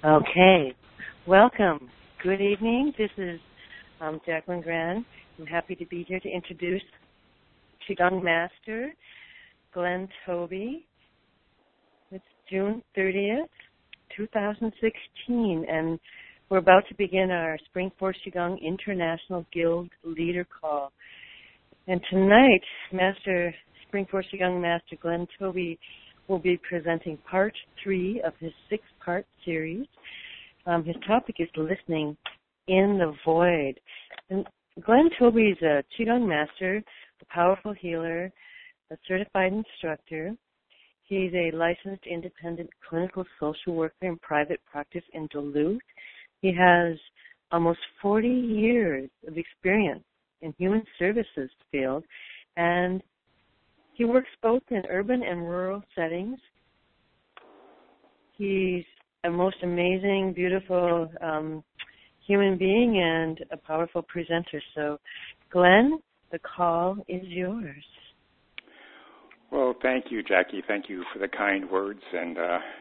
Okay. Welcome. Good evening. This is Jacqueline Gran. I'm happy to be here to introduce Qigong Master Glenn Toby. It's June 30th, 2016, and we're about to begin our Spring Force Qigong International Guild Leader Call. And tonight, Spring Force Qigong Master Glenn Toby will be presenting part 3 of his 6-part series. His topic is listening in the void. And Glenn Toby is a Qigong master, a powerful healer, a certified instructor. He's a licensed independent clinical social worker in private practice in Duluth. He has almost 40 years of experience in human services field, and he works both in urban and rural settings. He's a most amazing, beautiful human being and a powerful presenter. So, Glenn, the call is yours. Well, thank you, Jackie. Thank you for the kind words, and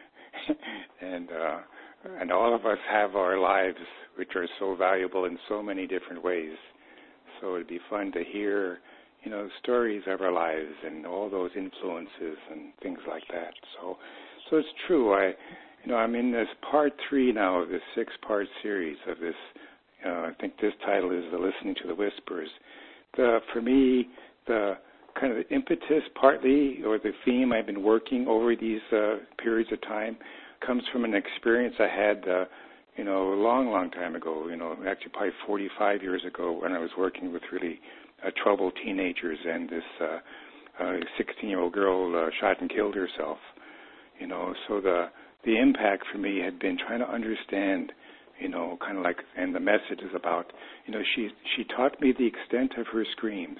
all of us have our lives, which are so valuable in so many different ways. So it'd be fun to hear, stories of our lives and all those influences and things like that. So it's true. I'm in this part 3 now of this 6-part series of this. I think this title is the Listening to the Whispers. For me, the kind of the impetus partly, or the theme I've been working over these periods of time, comes from an experience I had, a long time ago, actually probably 45 years ago, when I was working with really troubled teenagers, and this 16-year-old girl shot and killed herself. So the impact for me had been trying to understand, kind of like, and the message is about, she taught me the extent of her screams,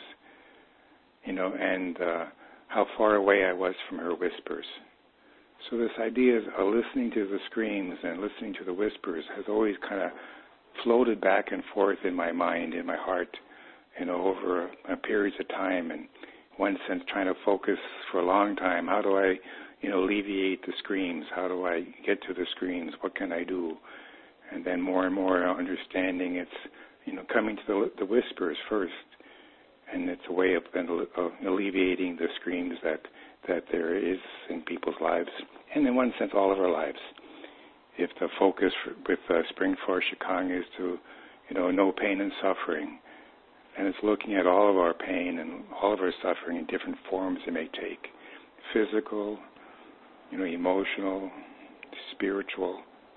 and how far away I was from her whispers. So this idea of listening to the screams and listening to the whispers has always kind of floated back and forth in my mind, in my heart, over periods of time. And in one sense, trying to focus for a long time. How do I, alleviate the screams? How do I get to the screams? What can I do? And then more and more understanding it's, coming to the whispers first. And it's a way of alleviating the screams that there is in people's lives, and in one sense, all of our lives. If the focus with Spring Force Qigong is to, no pain and suffering, and it's looking at all of our pain and all of our suffering in different forms it may take, physical, emotional, spiritual,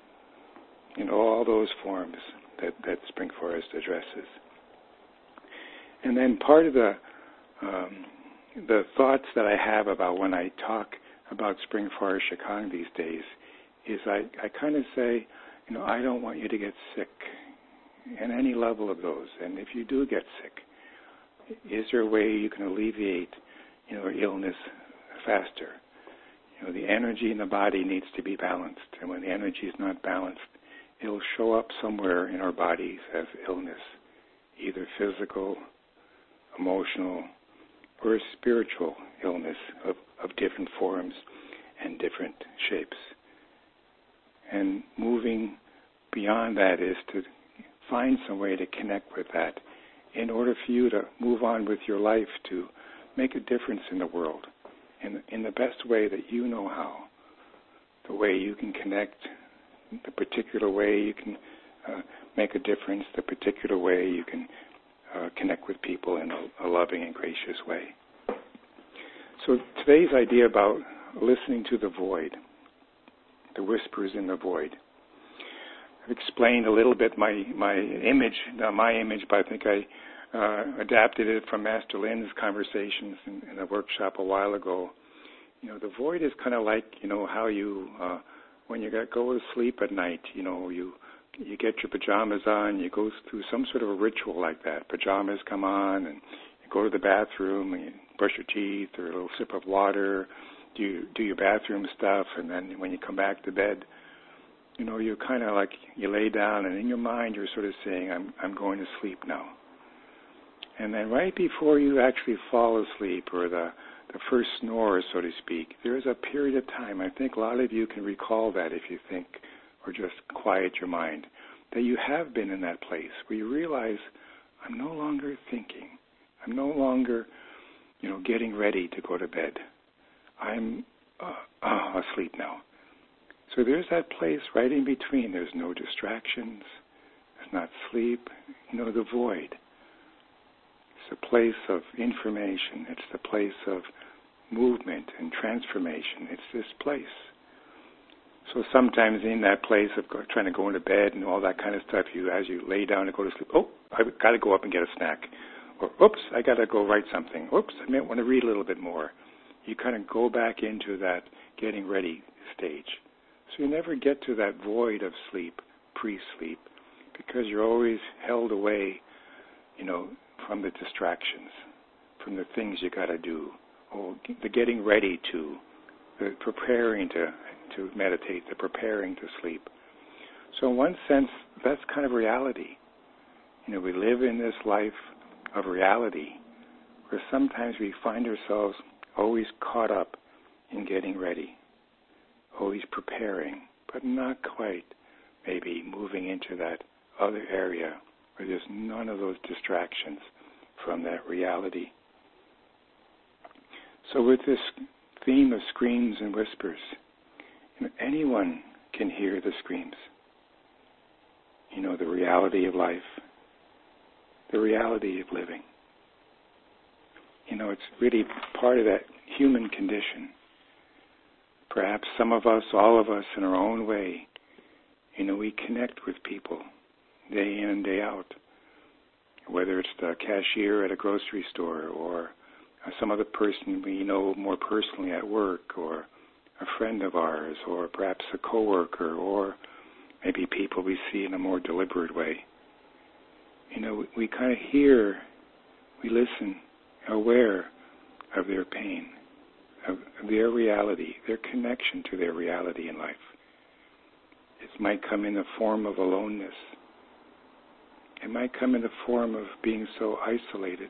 all those forms that Spring Forest addresses. And then part of the thoughts that I have about when I talk about Spring Forest Qigong these days is I kind of say, I don't want you to get sick at any level of those. And if you do get sick, is there a way you can alleviate, illness faster? The energy in the body needs to be balanced. And when the energy is not balanced, it'll show up somewhere in our bodies as illness, either physical, emotional, or spiritual illness of different forms and different shapes. And moving beyond that is to find some way to connect with that in order for you to move on with your life, to make a difference in the world in the best way that you know how, the way you can connect, the particular way you can make a difference, the particular way you can connect with people in a loving and gracious way. So today's idea about listening to the void, the whispers in the void. I've explained a little bit my image, but I think I adapted it from Master Lin's conversations in a workshop a while ago. The void is kind of like, how you, when you go to sleep at night, you get your pajamas on, you go through some sort of a ritual like that. Pajamas come on, and you go to the bathroom, and you brush your teeth, or a little sip of water, do your bathroom stuff, and then when you come back to bed, you're kind of like, you lay down, and in your mind you're sort of saying, I'm going to sleep now. And then right before you actually fall asleep, or the first snore, so to speak, there is a period of time. I think a lot of you can recall that if you think or just quiet your mind, that you have been in that place where you realize, I'm no longer thinking. I'm no longer, getting ready to go to bed. I'm asleep now. So there's that place right in between. There's no distractions. There's not sleep. The void. It's a place of information. It's the place of movement and transformation. It's this place. So sometimes in that place of trying to go into bed and all that kind of stuff, as you lay down to go to sleep, I've got to go up and get a snack. Or, oops, I got to go write something. Oops, I might want to read a little bit more. You kind of go back into that getting ready stage. So you never get to that void of sleep, pre-sleep, because you're always held away, from the distractions, from the things you got to do, or the getting ready to, the preparing to meditate, the preparing to sleep. So in one sense, that's kind of reality. We live in this life of reality where sometimes we find ourselves always caught up in getting ready, always preparing, but not quite maybe moving into that other area where there's none of those distractions from that reality. So with this theme of screams and whispers, anyone can hear the screams. The reality of life, the reality of living. It's really part of that human condition. Perhaps some of us, all of us, in our own way, we connect with people day in and day out, whether it's the cashier at a grocery store or some other person we know more personally at work, or a friend of ours, or perhaps a coworker, or maybe people we see in a more deliberate way. We kind of hear, we listen, aware of their pain, of their reality, their connection to their reality in life. It might come in the form of aloneness. It might come in the form of being so isolated,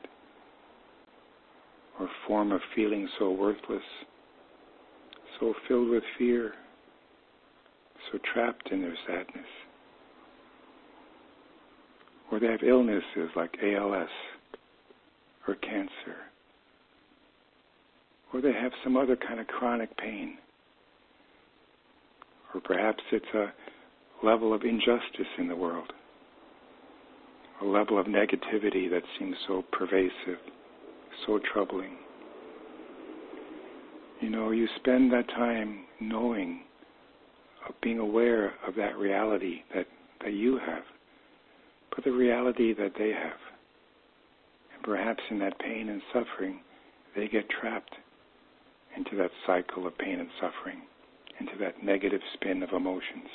or form of feeling so worthless, so filled with fear, so trapped in their sadness. Or they have illnesses like ALS or cancer. Or they have some other kind of chronic pain. Or perhaps it's a level of injustice in the world, a level of negativity that seems so pervasive, so troubling. You spend that time knowing, being aware of that reality that you have, but the reality that they have. And perhaps in that pain and suffering, they get trapped into that cycle of pain and suffering, into that negative spin of emotions.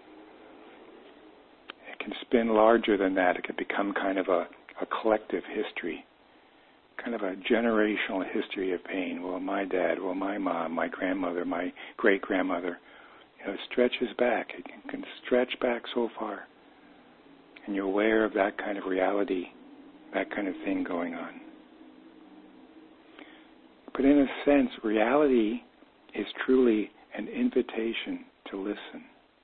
It can spin larger than that. It can become kind of a collective history, kind of a generational history of pain. Well, my dad, well, my mom, my grandmother, my great-grandmother. It stretches back. It can stretch back so far. And you're aware of that kind of reality, that kind of thing going on. But in a sense, reality is truly an invitation to listen,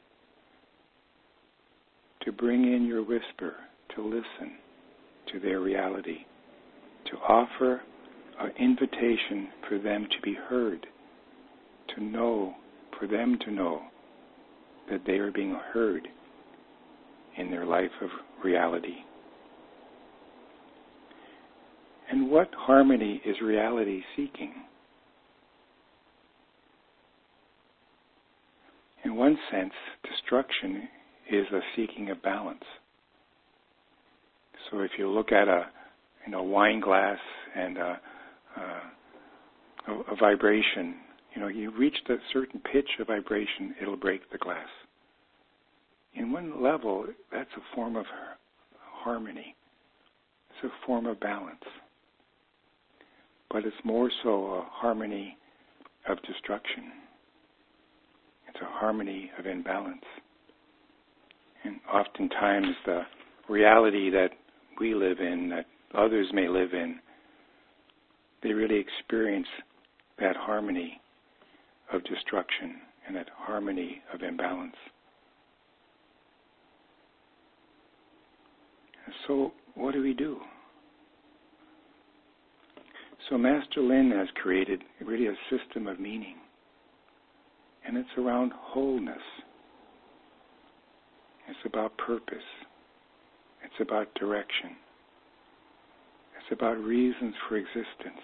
to bring in your whisper, to listen to their reality, to offer an invitation for them to be heard, to know, for them to know that they are being heard in their life of reality. And what harmony is reality seeking? In one sense, destruction is a seeking of balance. So if you look at a wine glass and a vibration, you reach a certain pitch of vibration, it'll break the glass. In one level, that's a form of harmony. It's a form of balance. But it's more so a harmony of destruction. It's a harmony of imbalance. And oftentimes the reality that we live in, that others may live in, they really experience that harmony of destruction and that harmony of imbalance. So what do we do? So Master Lin has created really a system of meaning, and it's around wholeness. It's about purpose. It's about direction. It's about reasons for existence.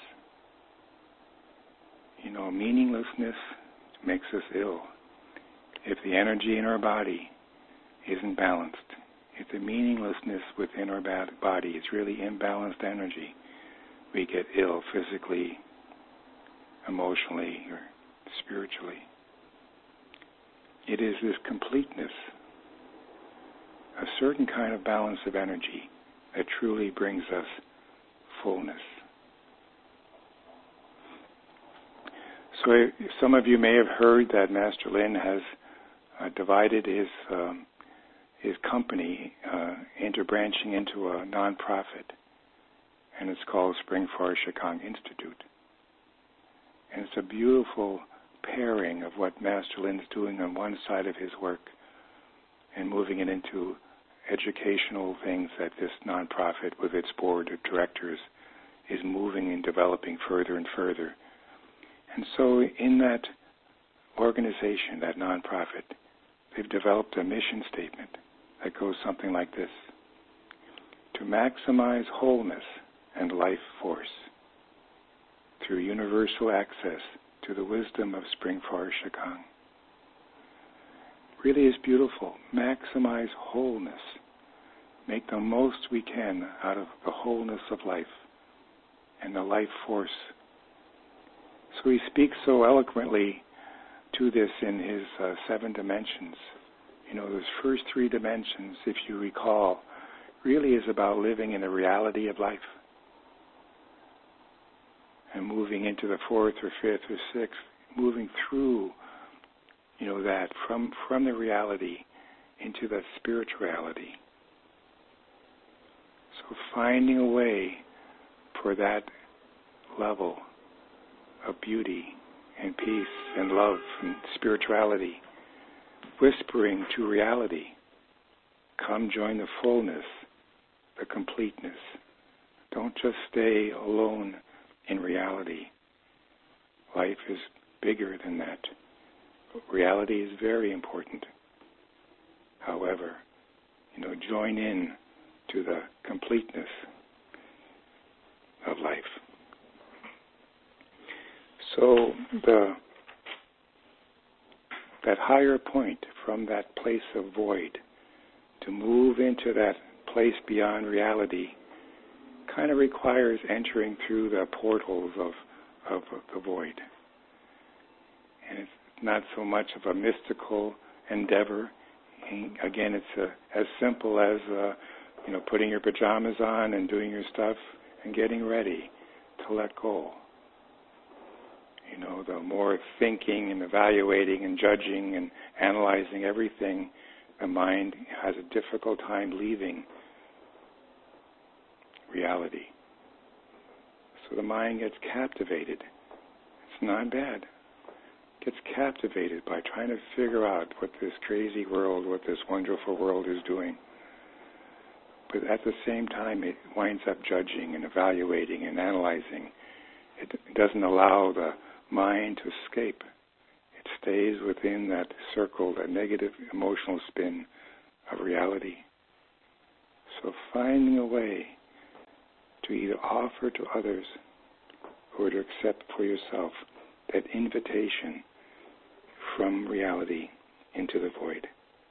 Meaninglessness makes us ill. If the energy in our body isn't balanced, if the meaninglessness within our body is really imbalanced energy, we get ill physically, emotionally, or spiritually. It is this completeness, a certain kind of balance of energy that truly brings us fullness. So some of you may have heard that Master Lin has divided his company into branching into a non-profit, and it's called Spring Forest Shikang Institute. And it's a beautiful pairing of what Master Lin is doing on one side of his work and moving it into educational things that this non-profit with its board of directors is moving and developing further and further. And so in that organization, that non-profit, they've developed a mission statement that goes something like this: to maximize wholeness and life force through universal access to the wisdom of Spring Forest Shikang. Really is beautiful. Maximize wholeness. Make the most we can out of the wholeness of life and the life force. So he speaks so eloquently to this in his 7 dimensions. Those first 3 dimensions, if you recall, really is about living in the reality of life and moving into the 4th or 5th or 6th, moving through, that from the reality into the spirituality. So finding a way for that level of beauty and peace and love and spirituality, whispering to reality, come join the fullness, the completeness. Don't just stay alone in reality. Life is bigger than that. Reality is very important. However, join in to the completeness of life. So that higher point from that place of void, to move into that place beyond reality, kind of requires entering through the portals of the void. And it's not so much of a mystical endeavor. And again, it's as simple as putting your pajamas on and doing your stuff and getting ready to let go. The more thinking and evaluating and judging and analyzing everything, the mind has a difficult time leaving reality. So the mind gets captivated. It's not bad. It gets captivated by trying to figure out what this crazy world, what this wonderful world is doing. But at the same time, it winds up judging and evaluating and analyzing. It doesn't allow the mind to escape. It stays within that circle, that negative emotional spin of reality. So finding a way to either offer to others or to accept for yourself that invitation from reality into the void.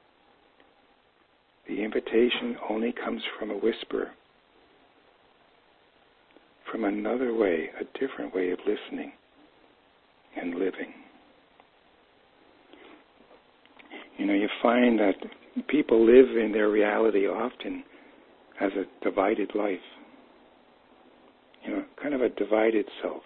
The invitation only comes from a whisper, from another way, a different way of listening and living. You find that people live in their reality often as a divided life. Kind of a divided self.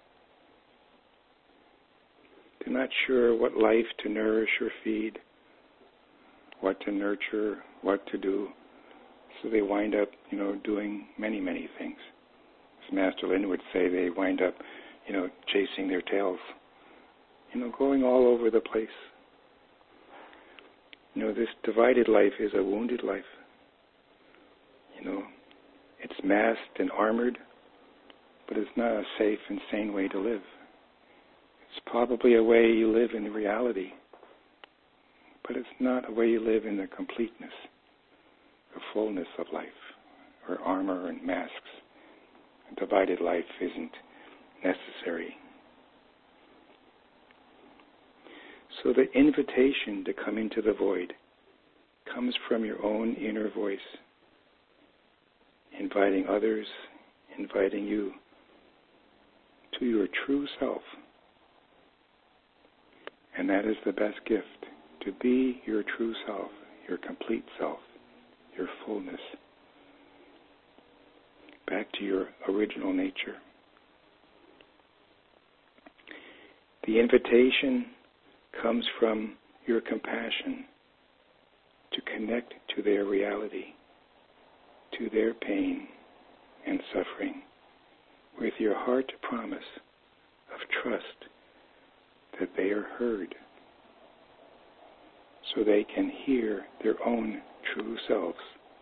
They're not sure what life to nourish or feed, what to nurture, what to do. So they wind up, doing many, many things. As Master Lin would say, they wind up, chasing their tails, going all over the place. This divided life is a wounded life. It's masked and armored, but it's not a safe and sane way to live. It's probably a way you live in reality, but it's not a way you live in the completeness, the fullness of life, where armor and masks and divided life isn't necessary. So the invitation to come into the void comes from your own inner voice, inviting others, inviting you to your true self. And that is the best gift, to be your true self, your complete self, your fullness, back to your original nature. The invitation comes from your compassion to connect to their reality, to their pain and suffering, with your heart promise of trust that they are heard, so they can hear their own true selves.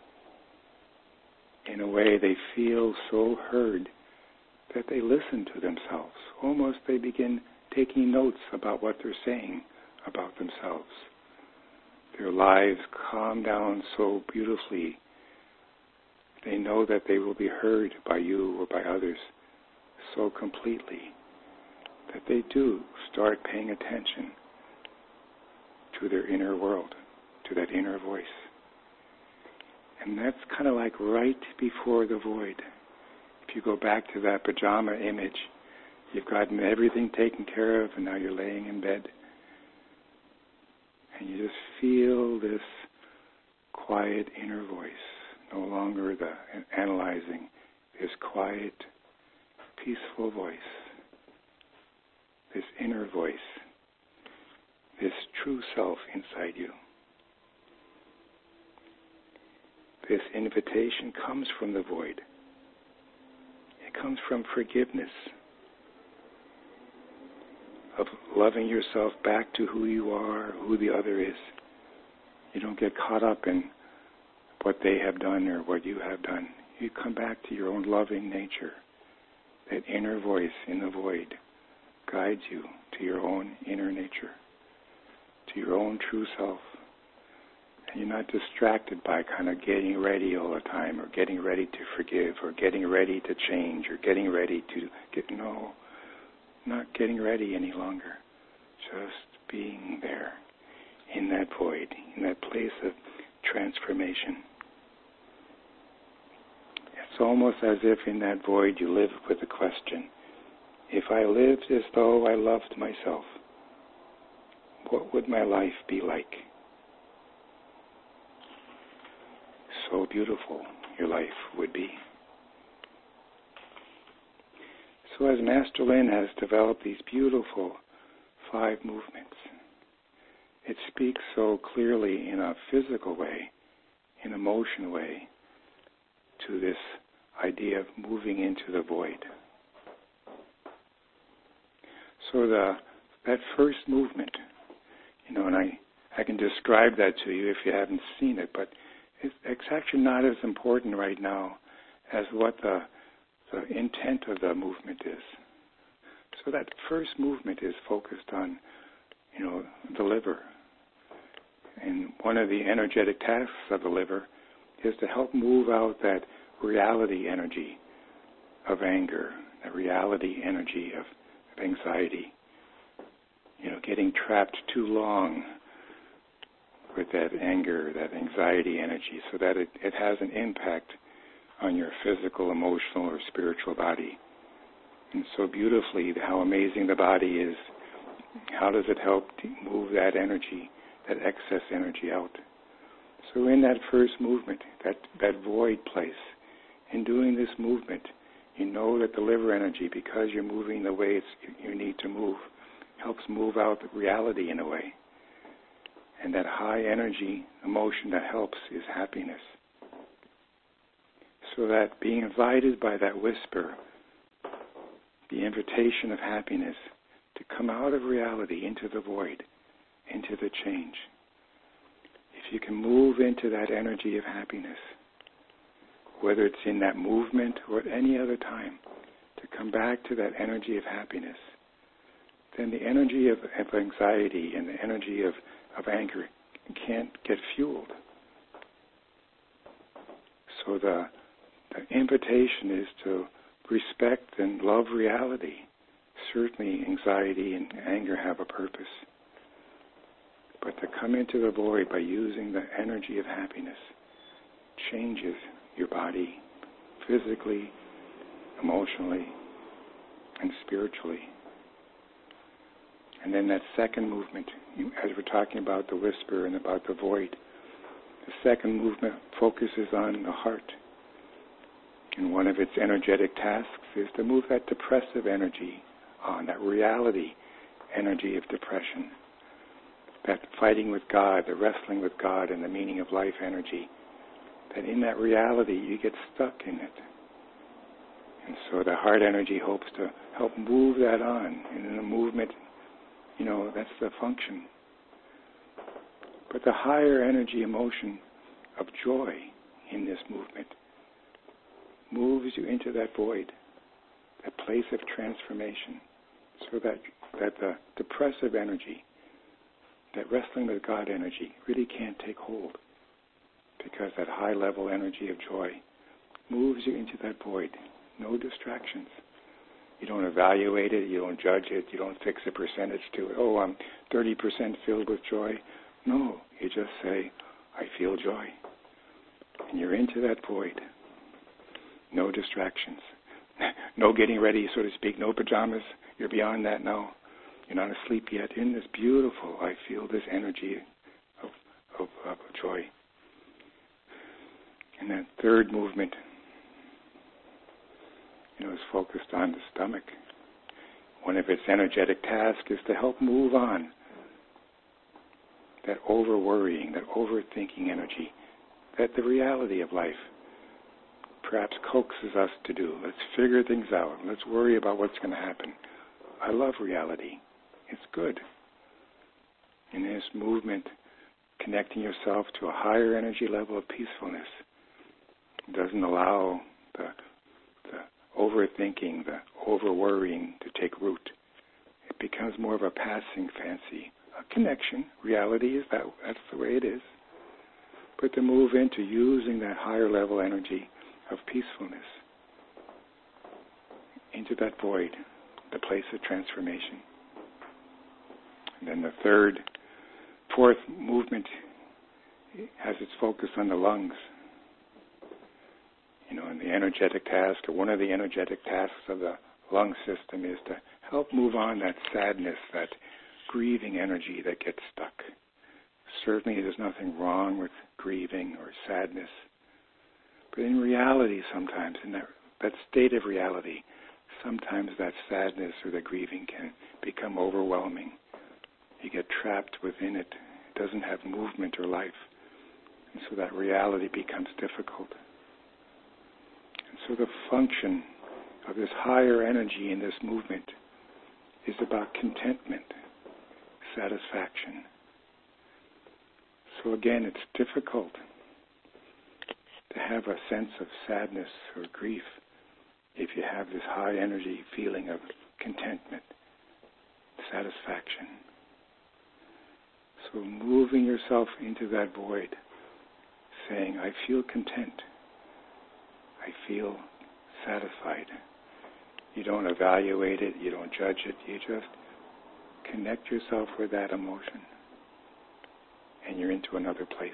In a way, they feel so heard that they listen to themselves. Almost they begin taking notes about what they're saying about themselves. Their lives calm down so beautifully. They know that they will be heard by you or by others so completely that they do start paying attention to their inner world, to that inner voice. And that's kind of like right before the void. If you go back to that pajama image, you've gotten everything taken care of and now you're laying in bed. And you just feel this quiet inner voice, no longer the analyzing, this quiet, peaceful voice, this inner voice, this true self inside you. This invitation comes from the void. It comes from forgiveness, of loving yourself back to who you are, who the other is. You don't get caught up in what they have done or what you have done. You come back to your own loving nature. That inner voice in the void guides you to your own inner nature, to your own true self. And you're not distracted by kind of getting ready all the time, or getting ready to forgive, or getting ready to change, or getting ready to not getting ready any longer. Just being there in that void, in that place of transformation. It's almost as if in that void you live with the question, if I lived as though I loved myself, what would my life be like? So beautiful your life would be. So as Master Lin has developed these beautiful 5 movements, it speaks so clearly in a physical way, in a motion way, to this idea of moving into the void. So that first movement, and I can describe that to you if you haven't seen it, but it's actually not as important right now as what the intent of the movement is. So that first movement is focused on, the liver. And one of the energetic tasks of the liver is to help move out that reality energy of anger, the reality energy of anxiety. Getting trapped too long with that anger, that anxiety energy, so that it has an impact on your physical, emotional, or spiritual body. And so beautifully, how amazing the body is. How does it help to move that energy, that excess energy out? So in that first movement, that void place, in doing this movement, you know that the liver energy, because you're moving the way you need to move, helps move out the reality in a way. And that high energy emotion that helps is happiness. So that being invited by that whisper, the invitation of happiness, to come out of reality into the void, into the change. If you can move into that energy of happiness, whether it's in that movement or at any other time, to come back to that energy of happiness, then the energy of anxiety and the energy of anger can't get fueled. So the invitation is to respect and love reality. Certainly anxiety and anger have a purpose. But to come into the void by using the energy of happiness changes your body physically, emotionally, and spiritually. And then that second movement, as we're talking about the whisper and about the void, the second movement focuses on the heart. And one of its energetic tasks is to move that depressive energy on, that reality energy of depression, that fighting with God, the wrestling with God and the meaning of life energy, that in that reality you get stuck in it. And so the heart energy hopes to help move that on. And in the movement, that's the function. But the higher energy emotion of joy in this movement moves you into that void, that place of transformation, so that the depressive energy, that wrestling with God energy, really can't take hold, because that high level energy of joy moves you into that void. No distractions. You don't evaluate it, you don't judge it, you don't fix a percentage to it. Oh, I'm 30% filled with joy. No, you just say, I feel joy. And you're into that void. No distractions. No getting ready, so to speak, no pajamas. You're beyond that now. You're not asleep yet. In this beautiful, I feel this energy of joy. And that third movement, is focused on the stomach. One of its energetic tasks is to help move on that over-worrying, that overthinking energy, that the reality of life perhaps coaxes us to do. Let's figure things out. Let's worry about what's going to happen. I love reality. It's good. In this movement, connecting yourself to a higher energy level of peacefulness doesn't allow the overthinking, the over-worrying to take root. It becomes more of a passing fancy, a connection. Reality is that's the way it is. But to move into using that higher level energy of peacefulness into that void, the place of transformation. And then the fourth movement has its focus on the lungs. And the energetic task, or one of the energetic tasks of the lung system, is to help move on that sadness, that grieving energy that gets stuck. Certainly there's nothing wrong with grieving or sadness. But in reality sometimes, in that state of reality, sometimes that sadness or the grieving can become overwhelming. You get trapped within it. It doesn't have movement or life. And so that reality becomes difficult. And so the function of this higher energy in this movement is about contentment, satisfaction. So again, it's difficult to have a sense of sadness or grief if you have this high energy feeling of contentment, satisfaction. So moving yourself into that void, saying, I feel content. I feel satisfied. You don't evaluate it, you don't judge it, you just connect yourself with that emotion, and you're into another place.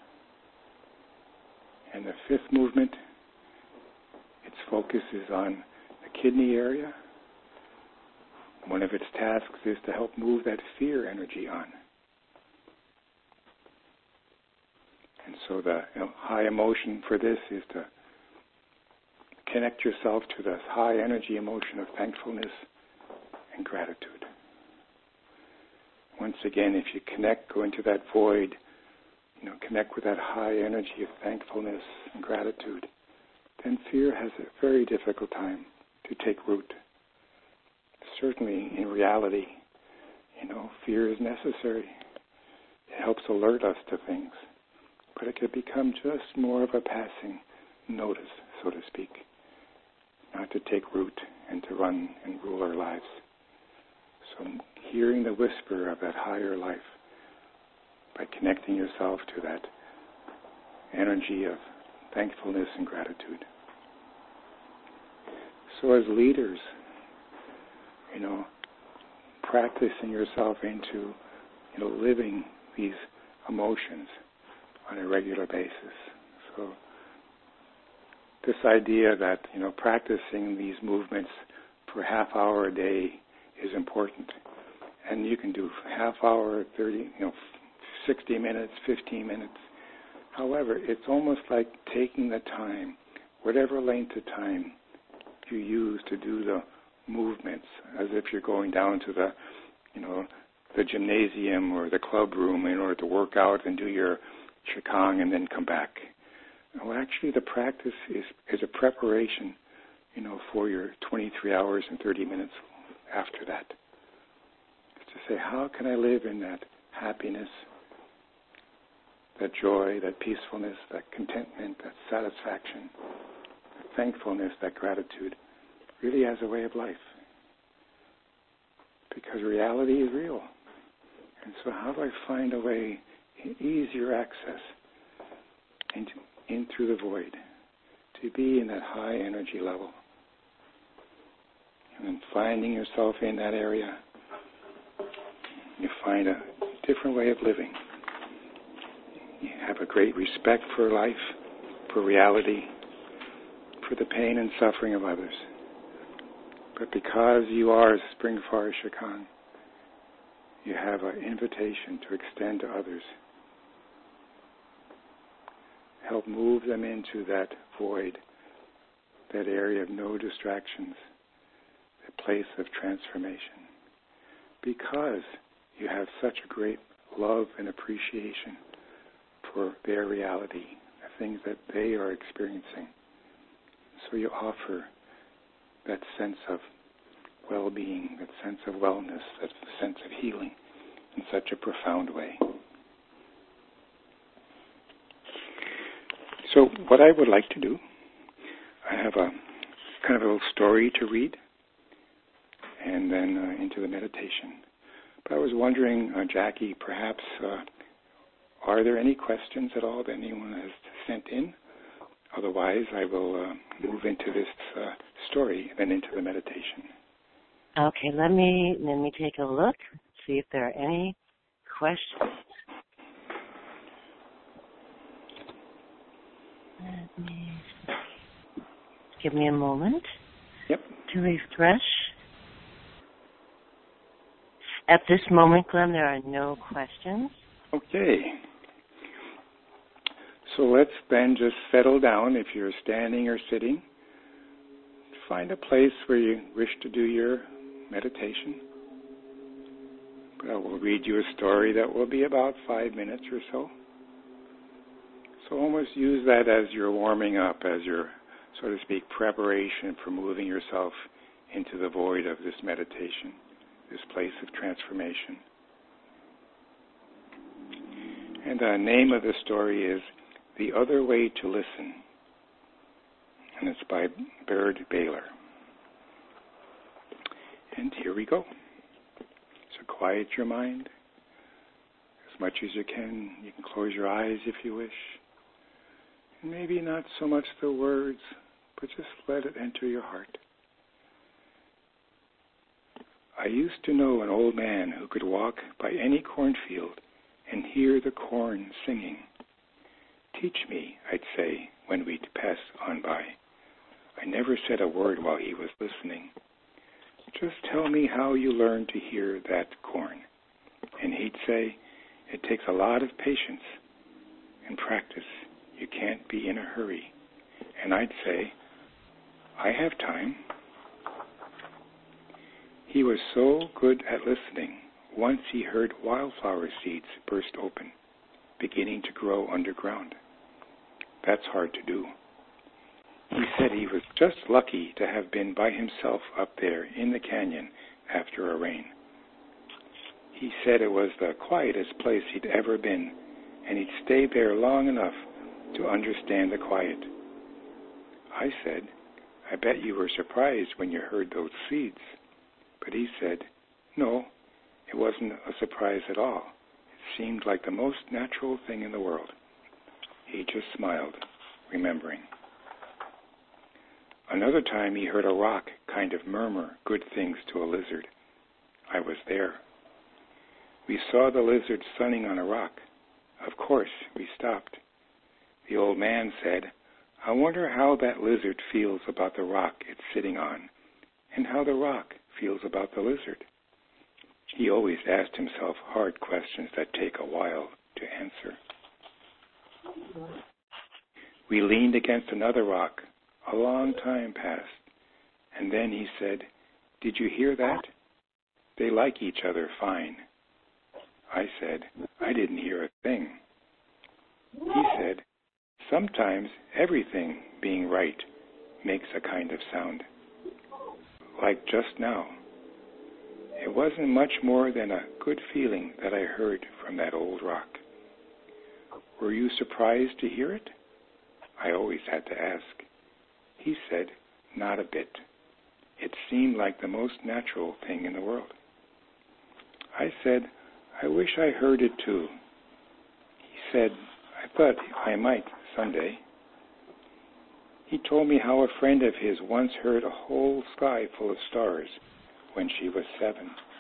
And the fifth movement, its focus is on the kidney area. One of its tasks is to help move that fear energy on. And so the high emotion for this is to connect yourself to the high energy emotion of thankfulness and gratitude. Once again, if you go into that void, connect with that high energy of thankfulness and gratitude, then fear has a very difficult time to take root. Certainly, in reality, fear is necessary. It helps alert us to things. But it could become just more of a passing notice, so to speak, not to take root and to run and rule our lives. So hearing the whisper of that higher life by connecting yourself to that energy of thankfulness and gratitude. So as leaders, practicing yourself into, living these emotions on a regular basis. So this idea that, practicing these movements for half hour a day is important. And you can do half hour, 30, 60 minutes, 15 minutes. However, it's almost like taking the time, whatever length of time you use to do the movements, as if you're going down to the, the gymnasium or the club room in order to work out and do your Qigong and then come back. Well, actually, the practice is a preparation, for your 23 hours and 30 minutes after that. It's to say, how can I live in that happiness, that joy, that peacefulness, that contentment, that satisfaction, that thankfulness, that gratitude, really as a way of life. Because reality is real. And so how do I find a way, easier access in through the void, to be in that high energy level? And then finding yourself in that area, you find a different way of living. You have a great respect for life, for reality, for the pain and suffering of others. But because you are Spring Forest Qigong, you have an invitation to extend to others. Help move them into that void, that area of no distractions, that place of transformation. Because you have such a great love and appreciation for their reality, the things that they are experiencing. So you offer that sense of well-being, that sense of wellness, that sense of healing in such a profound way. So what I would like to do, I have a kind of a little story to read and then into the meditation. But I was wondering, Jackie, perhaps are there any questions at all that anyone has sent in? Otherwise, I will move into this story and then into the meditation. Okay, let me take a look, see if there are any questions. Give me a moment. Yep. To refresh. At this moment, Glenn, there are no questions. Okay. So let's then just settle down. If you're standing or sitting, find a place where you wish to do your meditation. But I will read you a story that will be about 5 minutes or so. So almost use that as your warming up, as your, so to speak, preparation for moving yourself into the void of this meditation, this place of transformation. And the name of the story is The Other Way to Listen, and it's by Baird Baylor. And here we go. So quiet your mind as much as you can. You can close your eyes if you wish. And maybe not so much the words, but just let it enter your heart. I used to know an old man who could walk by any cornfield and hear the corn singing. Teach me, I'd say, when we'd pass on by. I never said a word while he was listening. Just tell me how you learned to hear that corn. And he'd say, it takes a lot of patience and practice. You can't be in a hurry. And I'd say, I have time. He was so good at listening, once he heard wildflower seeds burst open, beginning to grow underground. That's hard to do. He said he was just lucky to have been by himself up there in the canyon after a rain. He said it was the quietest place he'd ever been, and he'd stayed there long enough to understand the quiet. I said, I bet you were surprised when you heard those seeds. But he said, no, it wasn't a surprise at all. It seemed like the most natural thing in the world. He just smiled, remembering. Another time he heard a rock kind of murmur good things to a lizard. I was there. We saw the lizard sunning on a rock. Of course, we stopped. The old man said, I wonder how that lizard feels about the rock it's sitting on, and how the rock feels about the lizard. He always asked himself hard questions that take a while to answer. We leaned against another rock. A long time passed, and then he said, Did you hear that? They like each other fine. I said, I didn't hear a thing. He said, sometimes everything being right makes a kind of sound. Like just now. It wasn't much more than a good feeling that I heard from that old rock. Were you surprised to hear it? I always had to ask. He said, not a bit. It seemed like the most natural thing in the world. I said, I wish I heard it too. He said, I thought I might someday. He told me how a friend of his once heard a whole sky full of stars when she was 7.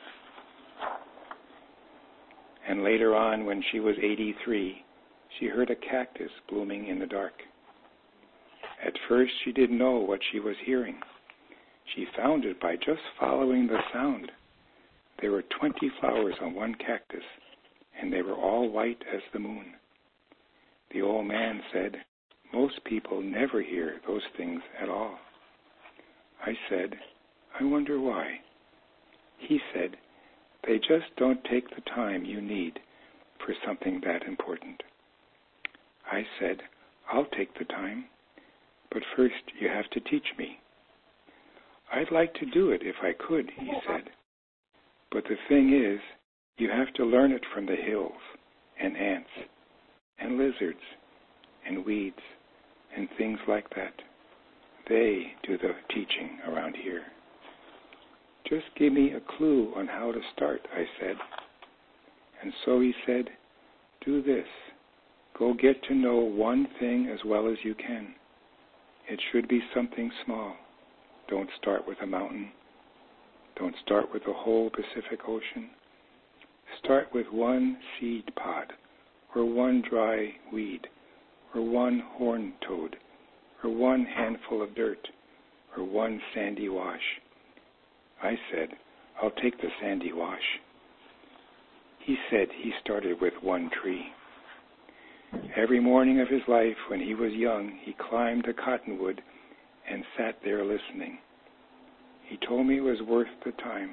And later on, when she was 83, she heard a cactus blooming in the dark. At first, she didn't know what she was hearing. She found it by just following the sound. There were 20 flowers on one cactus, and they were all white as the moon. The old man said, most people never hear those things at all. I said, I wonder why. He said, they just don't take the time you need for something that important. I said, I'll take the time. But first, you have to teach me. I'd like to do it if I could, he said. But the thing is, you have to learn it from the hills, and ants, and lizards, and weeds, and things like that. They do the teaching around here. Just give me a clue on how to start, I said. And so he said, do this. Go get to know one thing as well as you can. It should be something small. Don't start with a mountain. Don't start with the whole Pacific Ocean. Start with one seed pod, or one dry weed, or one horned toad, or one handful of dirt, or one sandy wash. I said, I'll take the sandy wash. He said he started with one tree. Every morning of his life, when he was young, he climbed a cottonwood and sat there listening. He told me it was worth the time.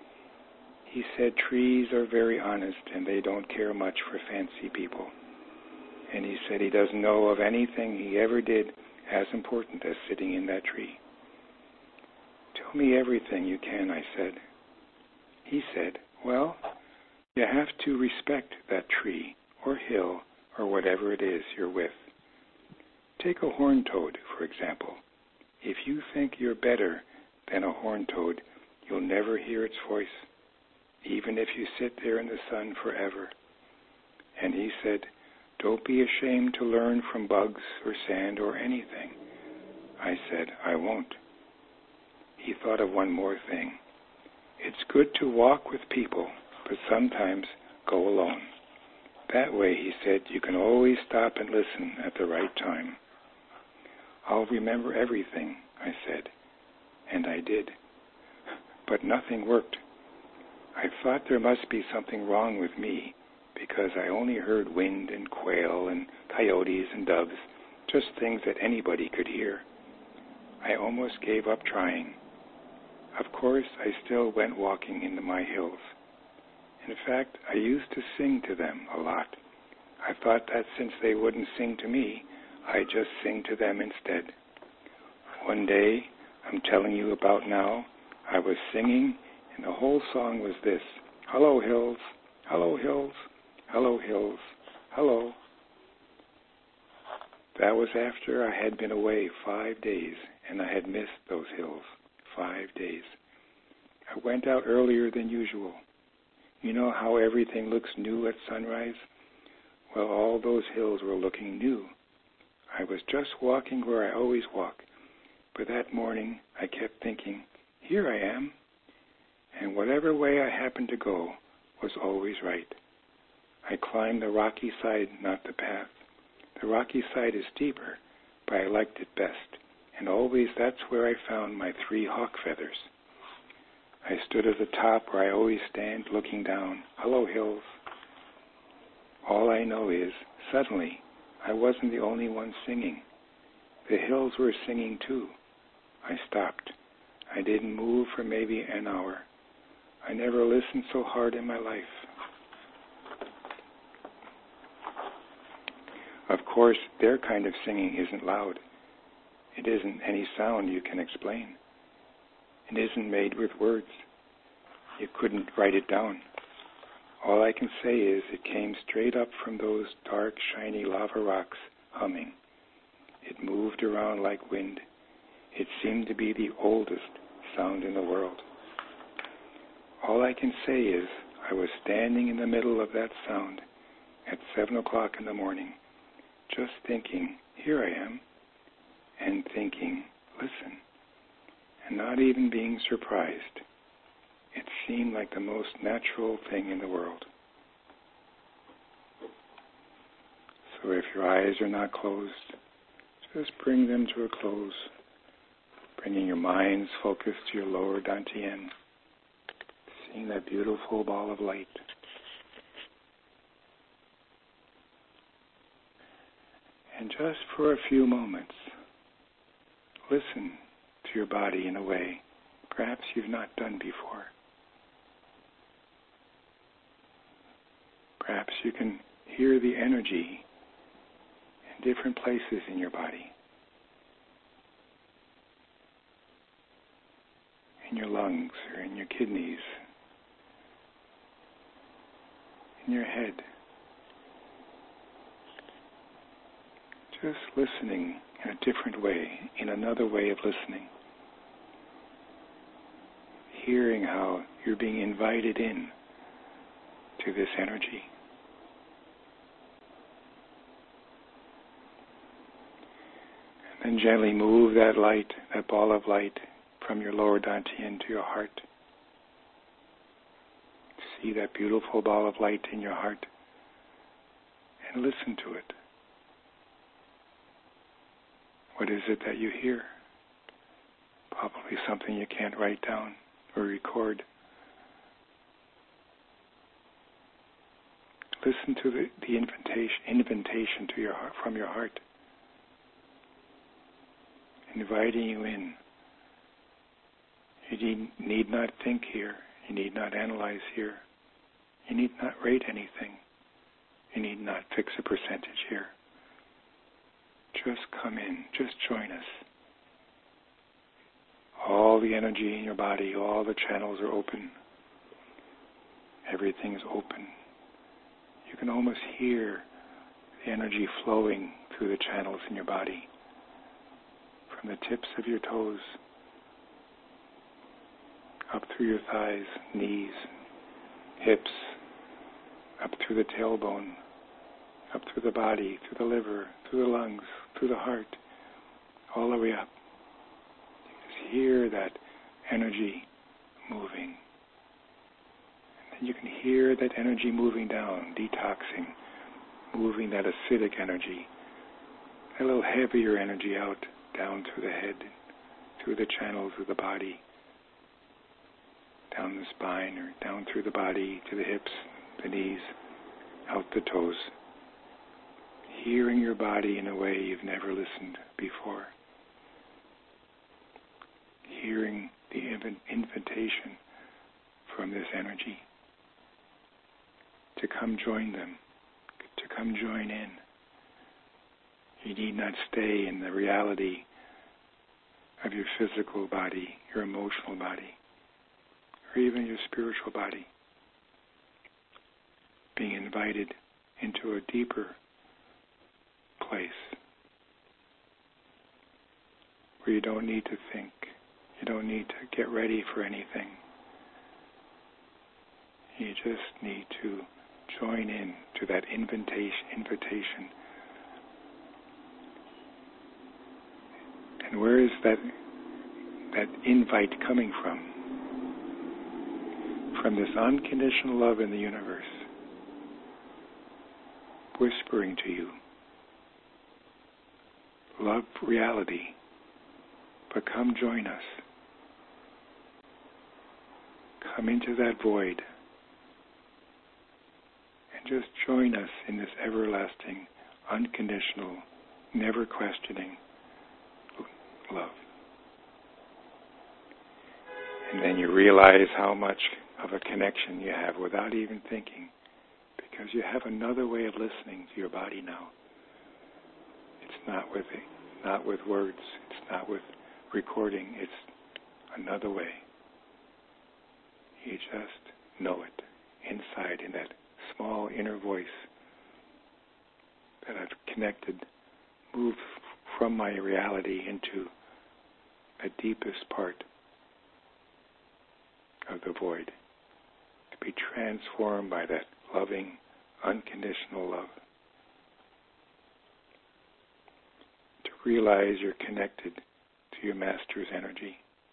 He said trees are very honest and they don't care much for fancy people. And he said he doesn't know of anything he ever did as important as sitting in that tree. Tell me everything you can, I said. He said, well, you have to respect that tree or hill or whatever it is you're with. Take a horned toad, for example. If you think you're better than a horned toad, you'll never hear its voice, even if you sit there in the sun forever. And he said, don't be ashamed to learn from bugs or sand or anything. I said, I won't. He thought of one more thing. It's good to walk with people, but sometimes go alone. That way, he said, you can always stop and listen at the right time. I'll remember everything, I said. And I did. But nothing worked. I thought there must be something wrong with me, because I only heard wind and quail and coyotes and doves, just things that anybody could hear. I almost gave up trying. Of course, I still went walking into my hills. In fact, I used to sing to them a lot. I thought that since they wouldn't sing to me, I'd just sing to them instead. One day, I'm telling you about now, I was singing, and the whole song was this: hello, hills, hello, hills, hello, hills, hello. That was after I had been away 5 days, and I had missed those hills 5 days. I went out earlier than usual. You know how everything looks new at sunrise? Well, all those hills were looking new. I was just walking where I always walk, but that morning I kept thinking, here I am. And whatever way I happened to go was always right. I climbed the rocky side, not the path. The rocky side is steeper, but I liked it best, and always that's where I found my 3 hawk feathers. I stood at the top where I always stand looking down. Hello, hills. All I know is, suddenly, I wasn't the only one singing. The hills were singing too. I stopped. I didn't move for maybe an hour. I never listened so hard in my life. Of course, their kind of singing isn't loud. It isn't any sound you can explain. It isn't made with words. You couldn't write it down. All I can say is it came straight up from those dark, shiny lava rocks, humming. It moved around like wind. It seemed to be the oldest sound in the world. All I can say is I was standing in the middle of that sound at 7 o'clock in the morning, just thinking, here I am, and thinking, listen, and not even being surprised. It seemed like the most natural thing in the world. So if your eyes are not closed, just bring them to a close, bringing your mind's focus to your lower dantian, seeing that beautiful ball of light. And just for a few moments, listen to your body in a way perhaps you've not done before. Perhaps you can hear the energy in different places in your body. In your lungs or in your kidneys, in your head. Just listening in a different way, in another way of listening. Hearing how you're being invited in to this energy. And then gently move that light, that ball of light, from your lower dantian to your heart. See that beautiful ball of light in your heart and listen to it. What is it that you hear? Probably something you can't write down or record. Listen to the invitation to your heart, from your heart, inviting you in. You need not think here. You need not analyze here. You need not rate anything. You need not fix a percentage here. Just come in. Just join us. All the energy in your body, all the channels are open. Everything is open. You can almost hear the energy flowing through the channels in your body, from the tips of your toes, up through your thighs, knees, hips, up through the tailbone, up through the body, through the liver, through the lungs, through the heart, all the way up. You just hear that energy moving. And then you can hear that energy moving down, detoxing, moving that acidic energy, a little heavier energy out, down through the head, through the channels of the body, down the spine or down through the body to the hips, the knees, out the toes. Hearing your body in a way you've never listened before. Hearing the invitation from this energy to come join them, to come join in. You need not stay in the reality of your physical body, your emotional body, or even your spiritual body. Being invited into a deeper place, where you don't need to think. You don't need to get ready for anything. You just need to join in to that invitation. And where is that invite coming from? From this unconditional love in the universe, whispering to you, love reality, but come join us. Come into that void and just join us in this everlasting, unconditional, never questioning love. And then you realize how much of a connection you have without even thinking, because you have another way of listening to your body now. It's not with words, it's not with recording, it's another way. You just know it inside in that small inner voice that I've connected, moved from my reality into the deepest part of the void, to be transformed by that loving, unconditional love. To realize you're connected to your master's energy.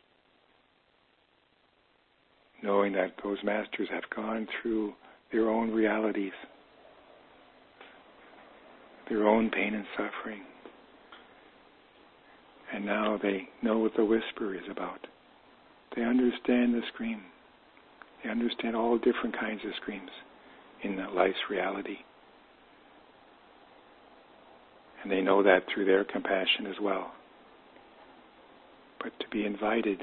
Knowing that those masters have gone through their own realities, their own pain and suffering. And now they know what the whisper is about. They understand the scream. They understand all different kinds of screams in life's reality. And they know that through their compassion as well. But to be invited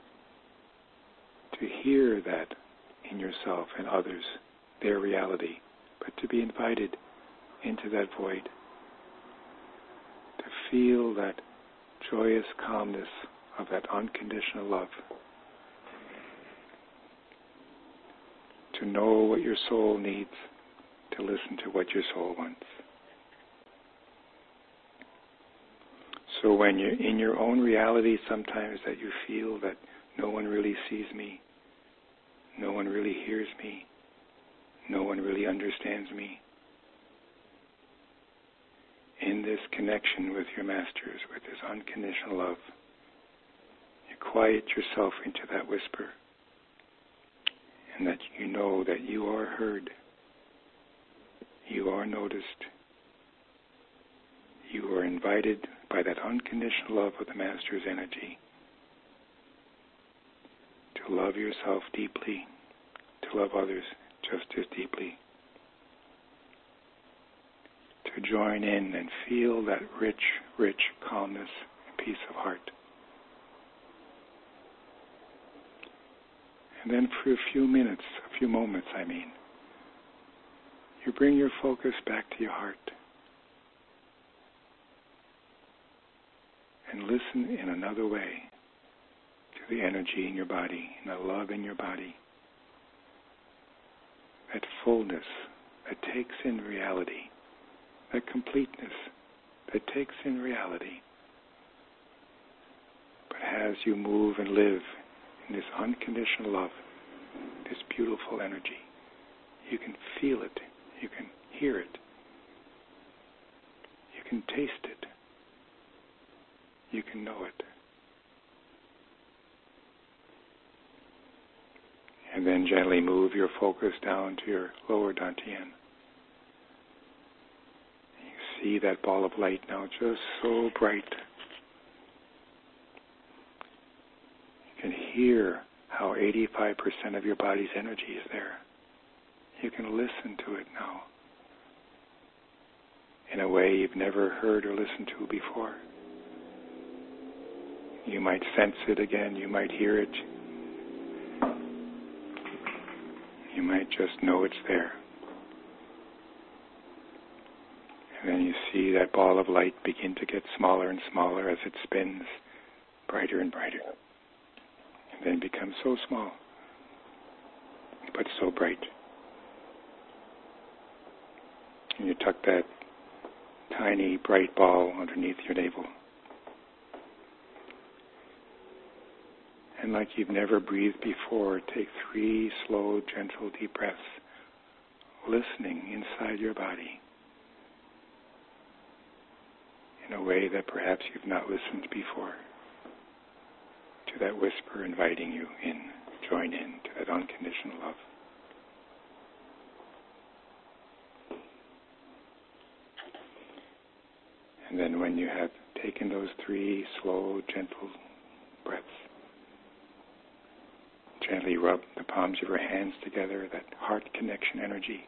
to hear that in yourself and others, their reality, but to be invited into that void, to feel that joyous calmness of that unconditional love, to know what your soul needs, to listen to what your soul wants. So when you're in your own reality, sometimes that you feel that no one really sees me, no one really hears me, no one really understands me. In this connection with your masters, with this unconditional love, you quiet yourself into that whisper, and that you know that you are heard, you are noticed, you are invited by that unconditional love of the master's energy to love yourself deeply, to love others just as deeply, to join in and feel that rich, rich calmness and peace of heart. And then for a few minutes, a few moments, you bring your focus back to your heart and listen in another way to the energy in your body, and the love in your body. That fullness that takes in reality, that completeness that takes in reality, but as you move and live in this unconditional love, this beautiful energy, you can feel it, you can hear it, you can taste it, you can know it. And then gently move your focus down to your lower dantian. You see that ball of light now, just so bright. You can hear how 85% of your body's energy is there. You can listen to it now in a way you've never heard or listened to before. You might sense it again, you might hear it. You might just know it's there. And then you see that ball of light begin to get smaller and smaller as it spins, brighter and brighter. And then become so small, but so bright. And you tuck that tiny, bright ball underneath your navel. And like you've never breathed before, take 3 slow, gentle, deep breaths, listening inside your body in a way that perhaps you've not listened before, to that whisper inviting you in, join in to that unconditional love. And then when you have taken those 3 slow, gentle breaths, gently rub the palms of your hands together, that heart connection energy.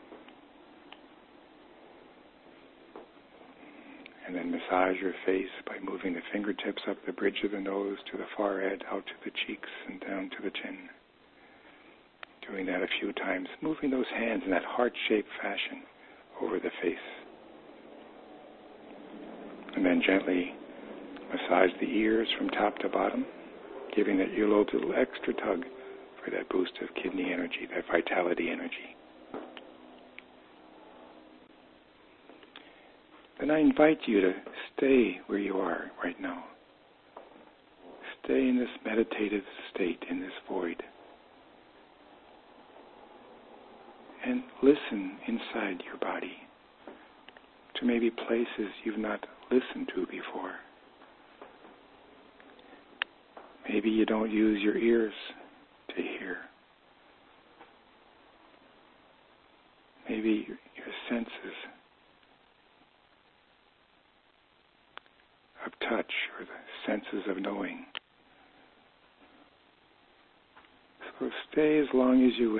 And then massage your face by moving the fingertips up the bridge of the nose to the forehead, out to the cheeks and down to the chin. Doing that a few times, moving those hands in that heart-shaped fashion over the face. And then gently massage the ears from top to bottom, giving that earlobe a little extra tug for that boost of kidney energy, that vitality energy. Then I invite you to stay where you are right now. Stay in this meditative state, in this void. And listen inside your body to maybe places you've not listened to before. Maybe you don't use your ears to hear. Maybe your senses of touch or the senses of knowing. So stay as long as you wish,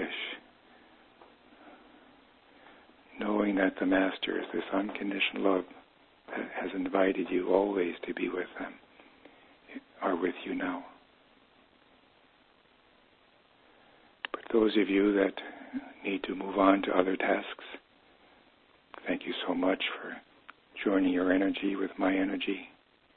knowing that the Master is this unconditional love that has invited you always to be with them, are with you now. But those of you that need to move on to other tasks, thank you so much for joining your energy with my energy.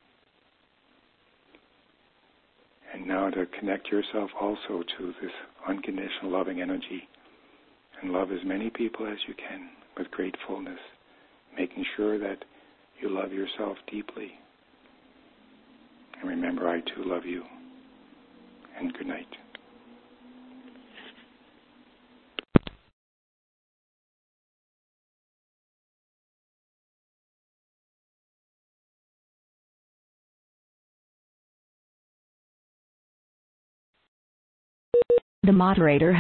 And now to connect yourself also to this unconditional loving energy and love as many people as you can with gratefulness, making sure that you love yourself deeply. And remember, I too love you. And good night. The moderator